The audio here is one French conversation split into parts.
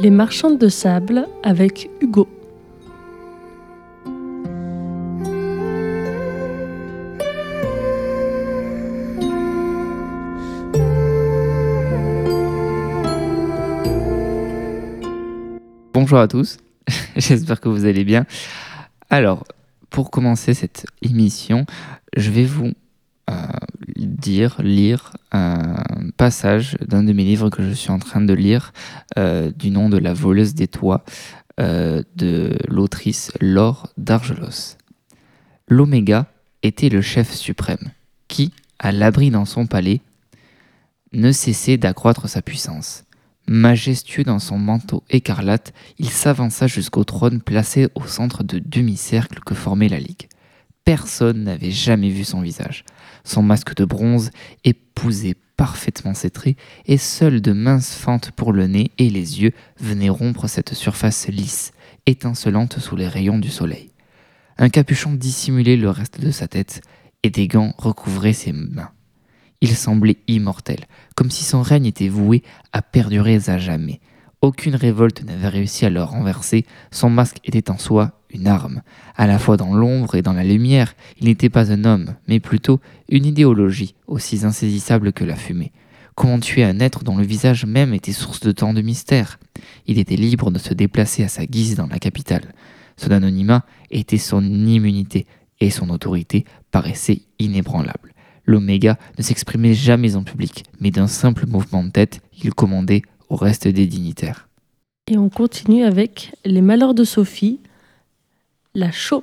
Les marchandes de sable avec Hugo. Bonjour à tous, j'espère que vous allez bien. Alors, pour commencer cette émission, je vais vous lire un passage d'un de mes livres que je suis en train de lire, du nom de La voleuse des toits, de l'autrice Laure d'Argelos. L'Oméga était le chef suprême, qui, à l'abri dans son palais, ne cessait d'accroître sa puissance. Majestueux dans son manteau écarlate, il s'avança jusqu'au trône placé au centre de demi-cercle que formait la ligue. Personne n'avait jamais vu son visage. Son masque de bronze épousait parfaitement ses traits, et seules de minces fentes pour le nez et les yeux venaient rompre cette surface lisse, étincelante sous les rayons du soleil. Un capuchon dissimulait le reste de sa tête, et des gants recouvraient ses mains. Il semblait immortel, comme si son règne était voué à perdurer à jamais. Aucune révolte n'avait réussi à le renverser, son masque était en soi une arme. À la fois dans l'ombre et dans la lumière, il n'était pas un homme, mais plutôt une idéologie, aussi insaisissable que la fumée. Comment tuer un être dont le visage même était source de tant de mystères ? Il était libre de se déplacer à sa guise dans la capitale. Son anonymat était son immunité, et son autorité paraissait inébranlable. L'Oméga ne s'exprimait jamais en public, mais d'un simple mouvement de tête, il commandait au reste des dignitaires. Et on continue avec Les malheurs de Sophie, la chaux.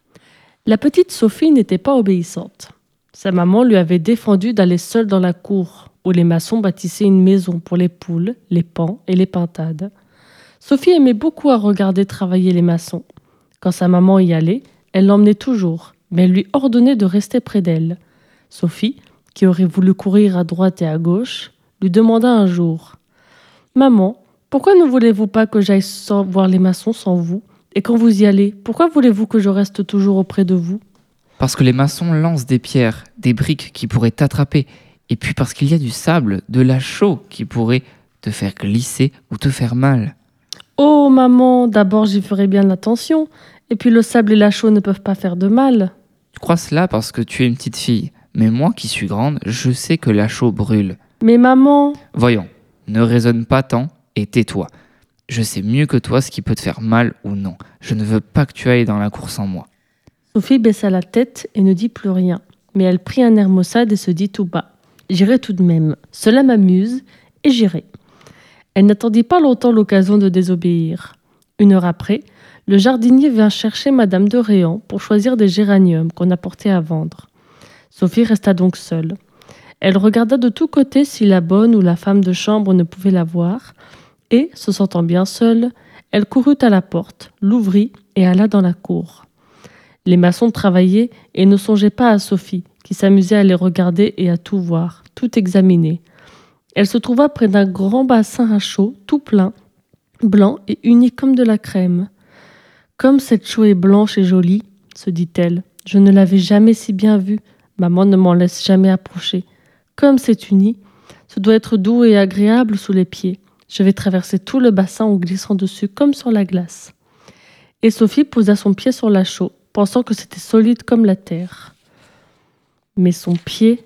La petite Sophie n'était pas obéissante. Sa maman lui avait défendu d'aller seule dans la cour, où les maçons bâtissaient une maison pour les poules, les paons et les pintades. Sophie aimait beaucoup à regarder travailler les maçons. Quand sa maman y allait, elle l'emmenait toujours, mais elle lui ordonnait de rester près d'elle. Sophie, qui aurait voulu courir à droite et à gauche, lui demanda un jour « Maman, pourquoi ne voulez-vous pas que j'aille voir les maçons sans vous ? Et quand vous y allez, pourquoi voulez-vous que je reste toujours auprès de vous ?» Parce que les maçons lancent des pierres, des briques qui pourraient t'attraper, et puis parce qu'il y a du sable, de la chaux qui pourrait te faire glisser ou te faire mal. « Oh maman, d'abord j'y ferai bien attention, et puis le sable et la chaux ne peuvent pas faire de mal. » Tu crois cela parce que tu es une petite fille, mais moi qui suis grande, je sais que la chaux brûle. Mais maman... Voyons, ne raisonne pas tant et tais-toi. Je sais mieux que toi ce qui peut te faire mal ou non. Je ne veux pas que tu ailles dans la cour sans moi. Sophie baissa la tête et ne dit plus rien, mais elle prit un air maussade et se dit tout bas « J'irai tout de même, cela m'amuse, et j'irai. » Elle n'attendit pas longtemps l'occasion de désobéir. 1 heure après, le jardinier vint chercher Madame de Réan pour choisir des géraniums qu'on apportait à vendre. Sophie resta donc seule. Elle regarda de tous côtés si la bonne ou la femme de chambre ne pouvait la voir, et, se sentant bien seule, elle courut à la porte, l'ouvrit et alla dans la cour. Les maçons travaillaient et ne songeaient pas à Sophie, qui s'amusait à les regarder et à tout voir, tout examiner. Elle se trouva près d'un grand bassin à chaux, tout plein, blanc et uni comme de la crème. « Comme cette chaux est blanche et jolie, se dit-elle, je ne l'avais jamais si bien vue. Maman ne m'en laisse jamais approcher. Comme c'est uni, ce doit être doux et agréable sous les pieds. Je vais traverser tout le bassin en glissant dessus comme sur la glace. » Et Sophie posa son pied sur la chaux, pensant que c'était solide comme la terre. Mais son pied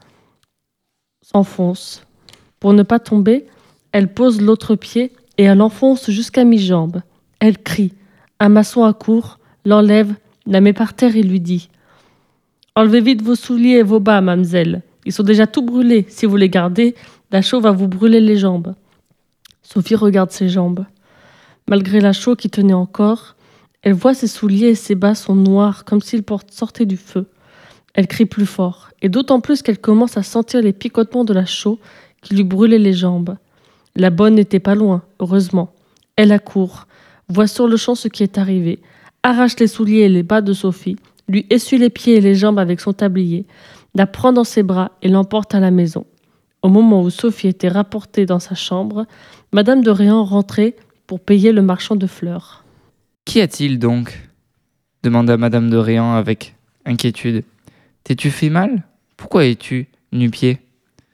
s'enfonce. Pour ne pas tomber, elle pose l'autre pied et elle enfonce jusqu'à mi-jambe. Elle crie. Un maçon accourt, l'enlève, la met par terre et lui dit « Enlevez vite vos souliers et vos bas, mademoiselle. Ils sont déjà tout brûlés. Si vous les gardez, la chaux va vous brûler les jambes. » Sophie regarde ses jambes. Malgré la chaux qui tenait encore, elle voit ses souliers et ses bas sont noirs comme s'ils sortaient du feu. Elle crie plus fort, et d'autant plus qu'elle commence à sentir les picotements de la chaux qui lui brûlaient les jambes. La bonne n'était pas loin, heureusement. Elle accourt, voit sur le champ ce qui est arrivé, arrache les souliers et les bas de Sophie, lui essuie les pieds et les jambes avec son tablier, la prend dans ses bras et l'emporte à la maison. Au moment où Sophie était rapportée dans sa chambre, Madame de Réan rentrait pour payer le marchand de fleurs. « Qu'y a-t-il donc » demanda Madame de Réan avec inquiétude. « T'es-tu fait mal ? Pourquoi es-tu nu-pieds »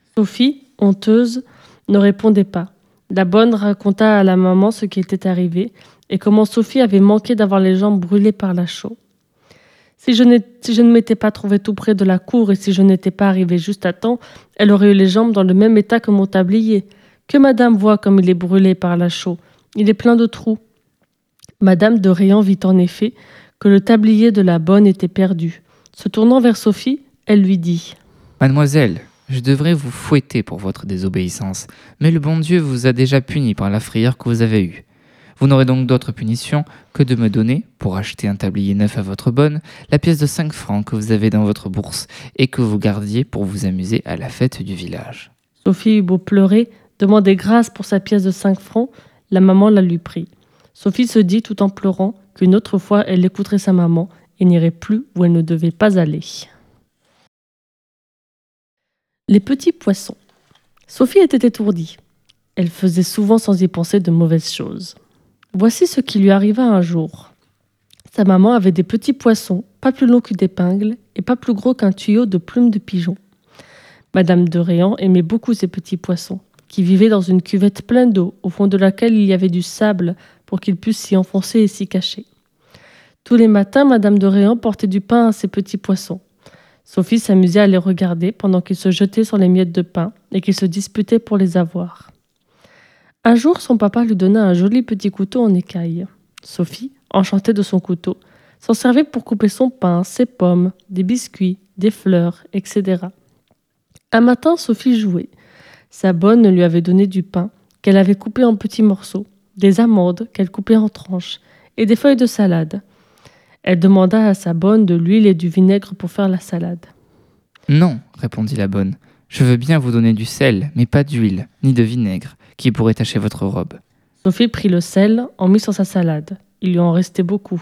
Sophie, honteuse, ne répondait pas. La bonne raconta à la maman ce qui était arrivé et comment Sophie avait manqué d'avoir les jambes brûlées par la chaux. Si je ne m'étais pas trouvée tout près de la cour et si je n'étais pas arrivée juste à temps, elle aurait eu les jambes dans le même état que mon tablier. Que madame voit comme il est brûlé par la chaux. Il est plein de trous. Madame de Réan vit en effet que le tablier de la bonne était perdu. Se tournant vers Sophie, elle lui dit « Mademoiselle, je devrais vous fouetter pour votre désobéissance, mais le bon Dieu vous a déjà puni par la frayeur que vous avez eue. Vous n'aurez donc d'autre punition que de me donner, pour acheter un tablier neuf à votre bonne, la pièce de 5 francs que vous avez dans votre bourse et que vous gardiez pour vous amuser à la fête du village. » Sophie eut beau pleurer, demander grâce pour sa pièce de 5 francs, la maman la lui prit. Sophie se dit tout en pleurant qu'une autre fois elle écouterait sa maman et n'irait plus où elle ne devait pas aller. Les petits poissons. Sophie était étourdie. Elle faisait souvent sans y penser de mauvaises choses. Voici ce qui lui arriva un jour. Sa maman avait des petits poissons, pas plus longs qu'une épingle et pas plus gros qu'un tuyau de plumes de pigeon. Madame de Réan aimait beaucoup ces petits poissons, qui vivaient dans une cuvette pleine d'eau, au fond de laquelle il y avait du sable pour qu'ils puissent s'y enfoncer et s'y cacher. Tous les matins, Madame de Réan portait du pain à ces petits poissons. Sophie s'amusait à les regarder pendant qu'ils se jetaient sur les miettes de pain et qu'ils se disputaient pour les avoir. Un jour, son papa lui donna un joli petit couteau en écaille. Sophie, enchantée de son couteau, s'en servait pour couper son pain, ses pommes, des biscuits, des fleurs, etc. Un matin, Sophie jouait. Sa bonne lui avait donné du pain qu'elle avait coupé en petits morceaux, des amandes qu'elle coupait en tranches et des feuilles de salade. Elle demanda à sa bonne de l'huile et du vinaigre pour faire la salade. « Non, répondit la bonne, je veux bien vous donner du sel, mais pas d'huile, ni de vinaigre, qui pourrait tacher votre robe. » Sophie prit le sel, en mit sur sa salade. Il lui en restait beaucoup.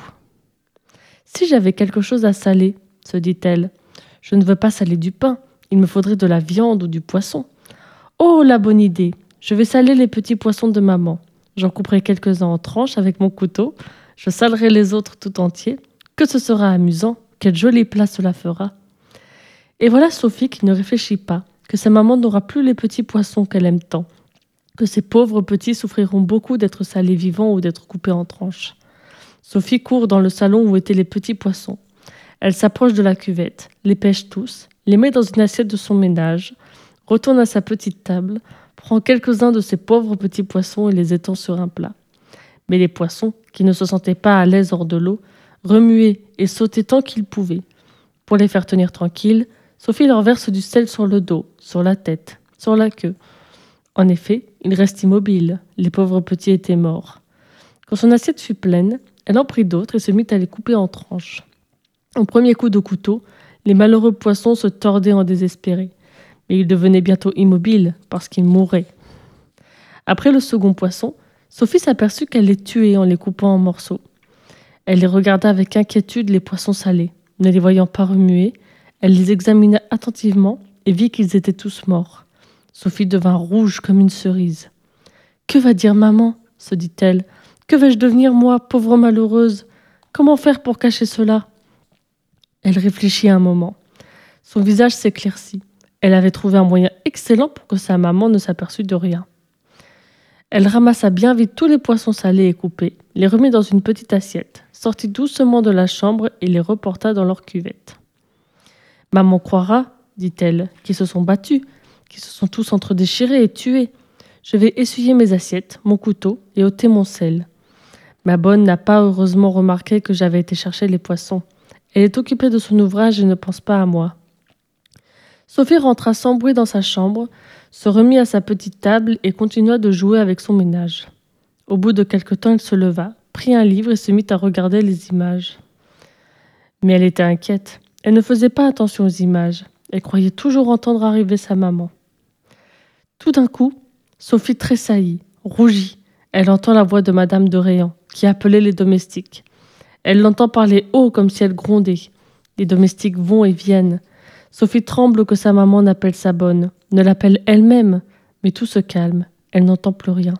« Si j'avais quelque chose à saler, se dit-elle, je ne veux pas saler du pain, il me faudrait de la viande ou du poisson. Oh, la bonne idée! Je vais saler les petits poissons de maman. J'en couperai quelques-uns en tranches avec mon couteau, je salerai les autres tout entiers. Que ce sera amusant, quel joli plat cela fera. » Et voilà Sophie qui ne réfléchit pas, que sa maman n'aura plus les petits poissons qu'elle aime tant, que ces pauvres petits souffriront beaucoup d'être salés vivants ou d'être coupés en tranches. Sophie court dans le salon où étaient les petits poissons. Elle s'approche de la cuvette, les pêche tous, les met dans une assiette de son ménage, retourne à sa petite table, prend quelques-uns de ces pauvres petits poissons et les étend sur un plat. Mais les poissons, qui ne se sentaient pas à l'aise hors de l'eau, remuaient et sautaient tant qu'ils pouvaient. Pour les faire tenir tranquilles, Sophie leur verse du sel sur le dos, sur la tête, sur la queue. En effet, ils restent immobiles, les pauvres petits étaient morts. Quand son assiette fut pleine, elle en prit d'autres et se mit à les couper en tranches. Au premier coup de couteau, les malheureux poissons se tordaient en désespérés, mais ils devenaient bientôt immobiles parce qu'ils mouraient. Après le second poisson, Sophie s'aperçut qu'elle les tuait en les coupant en morceaux. Elle les regarda avec inquiétude les poissons salés. Ne les voyant pas remuer, elle les examina attentivement et vit qu'ils étaient tous morts. Sophie devint rouge comme une cerise. « Que va dire maman ?» se dit-elle. « Que vais-je devenir moi, pauvre malheureuse ? Comment faire pour cacher cela ?» Elle réfléchit un moment. Son visage s'éclaircit. Elle avait trouvé un moyen excellent pour que sa maman ne s'aperçût de rien. Elle ramassa bien vite tous les poissons salés et coupés, les remit dans une petite assiette, sortit doucement de la chambre et les reporta dans leur cuvette. « Maman croira, dit-elle, qu'ils se sont battus, qu'ils se sont tous entre-déchirés et tués. Je vais essuyer mes assiettes, mon couteau et ôter mon sel. » Ma bonne n'a pas heureusement remarqué que j'avais été chercher les poissons. Elle est occupée de son ouvrage et ne pense pas à moi. Sophie rentra sans bruit dans sa chambre, se remit à sa petite table et continua de jouer avec son ménage. Au bout de quelque temps, elle se leva, prit un livre et se mit à regarder les images. Mais elle était inquiète. Elle ne faisait pas attention aux images. Elle croyait toujours entendre arriver sa maman. Tout d'un coup, Sophie tressaillit, rougit. Elle entend la voix de Madame de Réan, qui appelait les domestiques. Elle l'entend parler haut comme si elle grondait. Les domestiques vont et viennent. Sophie tremble que sa maman n'appelle sa bonne, ne l'appelle elle-même, mais tout se calme, elle n'entend plus rien.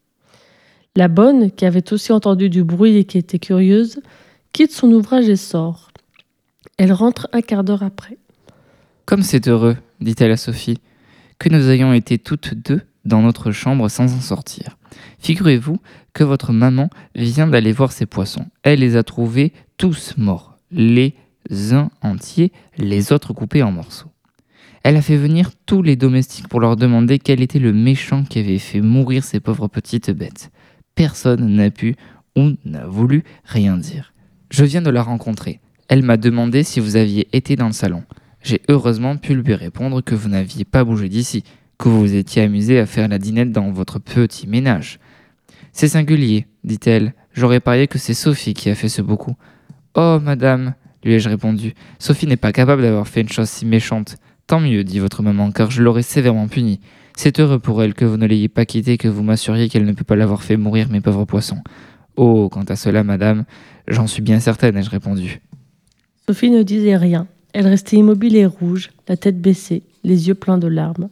La bonne, qui avait aussi entendu du bruit et qui était curieuse, quitte son ouvrage et sort. Elle rentre un quart d'heure après. « Comme c'est heureux, dit-elle à Sophie, que nous ayons été toutes deux dans notre chambre sans en sortir. Figurez-vous que votre maman vient d'aller voir ces poissons. Elle les a trouvés tous morts, les uns entiers, les autres coupés en morceaux. Elle a fait venir tous les domestiques pour leur demander quel était le méchant qui avait fait mourir ces pauvres petites bêtes. Personne n'a pu ou n'a voulu rien dire. Je viens de la rencontrer. Elle m'a demandé si vous aviez été dans le salon. J'ai heureusement pu lui répondre que vous n'aviez pas bougé d'ici, que vous vous étiez amusé à faire la dînette dans votre petit ménage. C'est singulier, dit-elle. J'aurais parié que c'est Sophie qui a fait ce beau coup. Oh, madame, lui ai-je répondu, Sophie n'est pas capable d'avoir fait une chose si méchante. Tant mieux, dit votre maman, car je l'aurais sévèrement punie. C'est heureux pour elle que vous ne l'ayez pas quittée, que vous m'assuriez qu'elle ne peut pas l'avoir fait mourir, mes pauvres poissons. Oh, quant à cela, madame, j'en suis bien certaine, ai-je répondu. Sophie ne disait rien. Elle restait immobile et rouge, la tête baissée, les yeux pleins de larmes.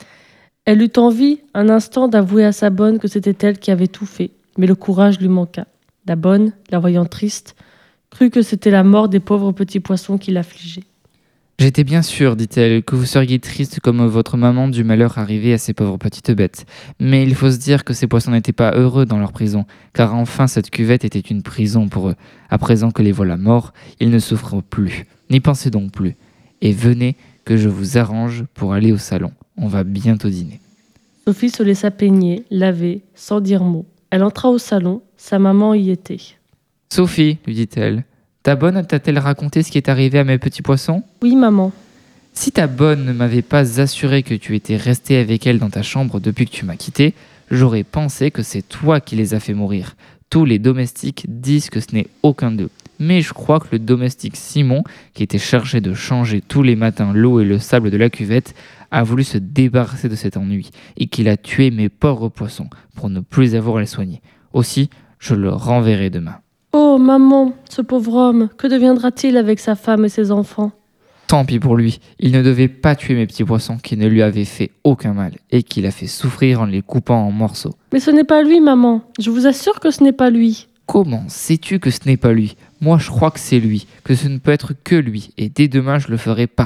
Elle eut envie, un instant, d'avouer à sa bonne que c'était elle qui avait tout fait, mais le courage lui manqua. La bonne, la voyant triste, crut que c'était la mort des pauvres petits poissons qui l'affligeait. J'étais bien sûre, dit-elle, que vous seriez triste comme votre maman du malheur arrivé à ces pauvres petites bêtes. Mais il faut se dire que ces poissons n'étaient pas heureux dans leur prison, car enfin cette cuvette était une prison pour eux. À présent que les voilà morts, ils ne souffrent plus. N'y pensez donc plus. Et venez que je vous arrange pour aller au salon. On va bientôt dîner. Sophie se laissa peigner, laver, sans dire mot. Elle entra au salon, sa maman y était. « Sophie, lui dit-elle, ta bonne t'a-t-elle raconté ce qui est arrivé à mes petits poissons ? » ?»« Oui, maman. » »« Si ta bonne ne m'avait pas assuré que tu étais resté avec elle dans ta chambre depuis que tu m'as quitté, j'aurais pensé que c'est toi qui les as fait mourir. Tous les domestiques disent que ce n'est aucun d'eux. Mais je crois que le domestique Simon, qui était chargé de changer tous les matins l'eau et le sable de la cuvette, a voulu se débarrasser de cet ennui et qu'il a tué mes pauvres poissons pour ne plus avoir à les soigner. Aussi, je le renverrai demain. » »« Oh, maman, ce pauvre homme, que deviendra-t-il avec sa femme et ses enfants ? » ?»« Tant pis pour lui, il ne devait pas tuer mes petits poissons qui ne lui avaient fait aucun mal et qu'il a fait souffrir en les coupant en morceaux. » »« Mais ce n'est pas lui, maman. Je vous assure que ce n'est pas lui. » »« Comment sais-tu que ce n'est pas lui ? Moi, je crois que c'est lui, que ce ne peut être que lui, et dès demain, je le ferai partir. » »«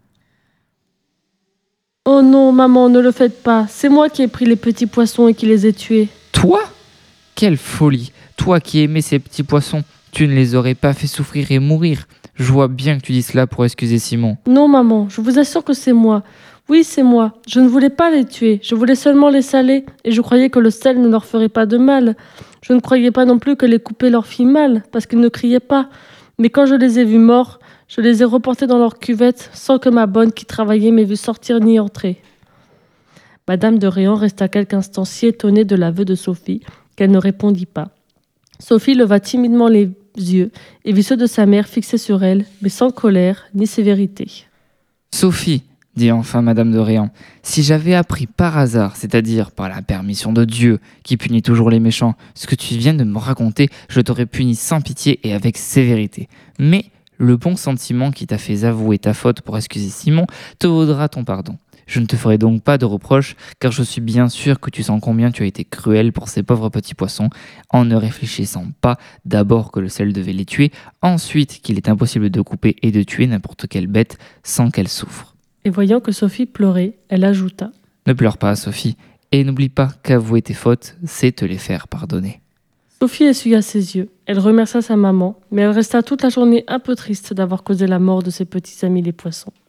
Oh non, maman, ne le faites pas. C'est moi qui ai pris les petits poissons et qui les ai tués. » »« Toi ? Quelle folie ! Toi qui aimais ces petits poissons, tu ne les aurais pas fait souffrir et mourir. Je vois bien que tu dis cela pour excuser Simon. »« Non, maman, je vous assure que c'est moi. Oui, c'est moi. Je ne voulais pas les tuer. Je voulais seulement les saler. Et je croyais que le sel ne leur ferait pas de mal. Je ne croyais pas non plus que les couper leur fit mal, parce qu'ils ne criaient pas. Mais quand je les ai vus morts, je les ai reportés dans leur cuvette, sans que ma bonne qui travaillait m'ait vu sortir ni entrer. » Madame de Réan resta quelques instants si étonnée de l'aveu de Sophie qu'elle ne répondit pas. Sophie leva timidement les yeux et vit ceux de sa mère fixés sur elle, mais sans colère ni sévérité. « Sophie, dit enfin Madame de Réan, si j'avais appris par hasard, c'est-à-dire par la permission de Dieu, qui punit toujours les méchants, ce que tu viens de me raconter, je t'aurais puni sans pitié et avec sévérité. Mais le bon sentiment qui t'a fait avouer ta faute pour excuser Simon te vaudra ton pardon. Je ne te ferai donc pas de reproches, car je suis bien sûr que tu sens combien tu as été cruel pour ces pauvres petits poissons, en ne réfléchissant pas d'abord que le sel devait les tuer, ensuite qu'il est impossible de couper et de tuer n'importe quelle bête sans qu'elle souffre. » Et voyant que Sophie pleurait, elle ajouta : « Ne pleure pas, Sophie, et n'oublie pas qu'avouer tes fautes, c'est te les faire pardonner. » Sophie essuya ses yeux. Elle remercia sa maman, mais elle resta toute la journée un peu triste d'avoir causé la mort de ses petits amis les poissons.